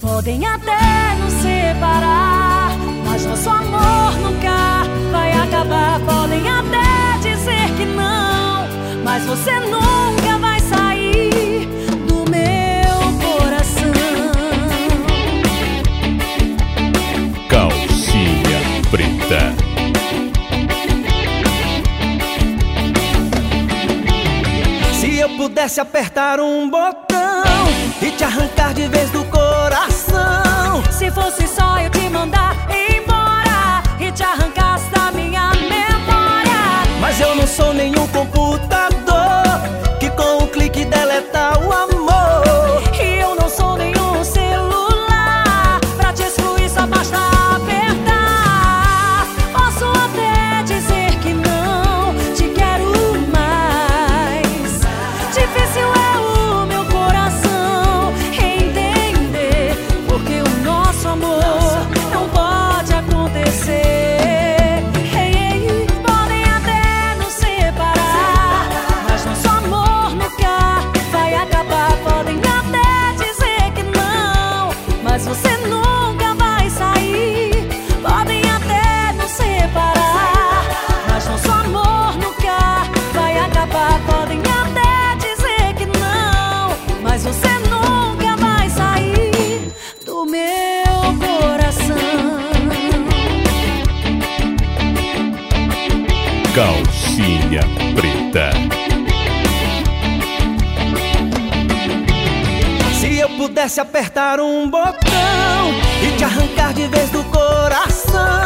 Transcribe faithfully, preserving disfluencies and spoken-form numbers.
Podem até nos separar, mas nosso amor nunca vai acabar. Podem até dizer que não, mas você nunca vai sair do meu coração. Calcinha Preta. Se eu pudesse apertar um botão e te arrancar de vez do coração, se fosse só eu te mandar embora e te arrancasse da minha memória. mas eu não sou nenhum computador que com um clique deleta o amor. E eu não sou nenhum celular pra te excluir, só basta apertar. Posso até dizer que não te quero mais. Difícil é o meu coração entender, porque o nosso amor não pode acontecer. Ei, ei, podem até nos separar, mas nosso amor nunca vai acabar. Podem até dizer que não, mas você nunca vai sair. Podem até nos separar, mas nosso amor nunca vai acabar. Podem até dizer que não, mas você nunca vai sair do meu coração. Calcinha Preta. Se eu pudesse apertar um botão e te arrancar de vez do coração,